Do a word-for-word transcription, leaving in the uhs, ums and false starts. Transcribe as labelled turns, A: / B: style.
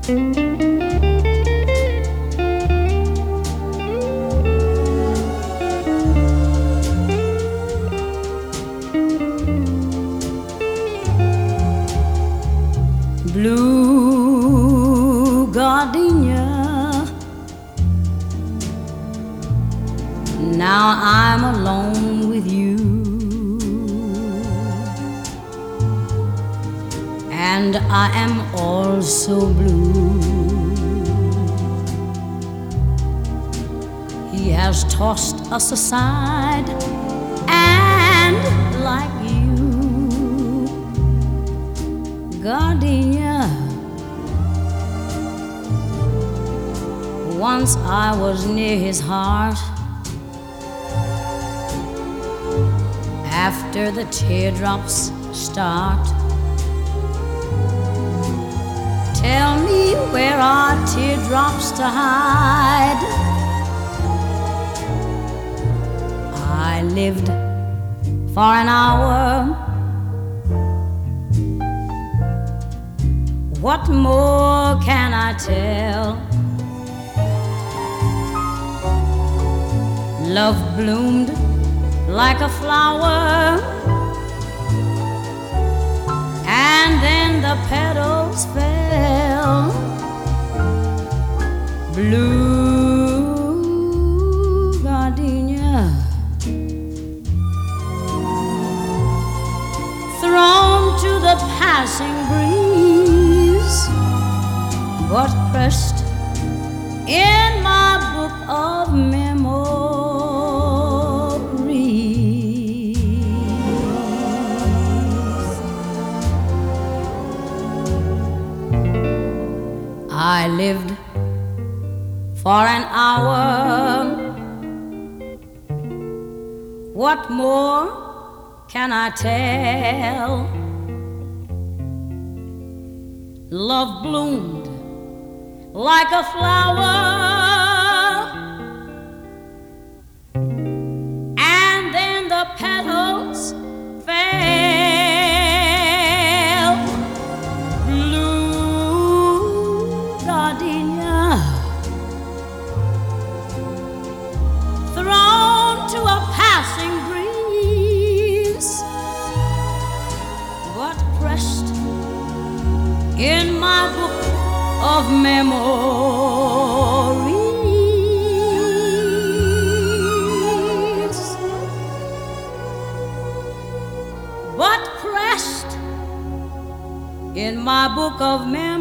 A: Blue gardenia, now I'm alone with you, and I am also blue. He has tossed us aside, and like you, gardenia, once I was near his heart. After the teardrops start, tell me where are teardrops to hide? I lived for an hour. What more can I tell? Love bloomed like a flower, and then the petals fell. Blue gardenia, thrown to the passing breeze, but pressed in my book of memories. I lived for an hour. What more can I tell? Love bloomed like a flower, and then the petals fell. Blue gardenia, thrown to a passing breeze, but pressed in my book of memories, but pressed in my book of memories.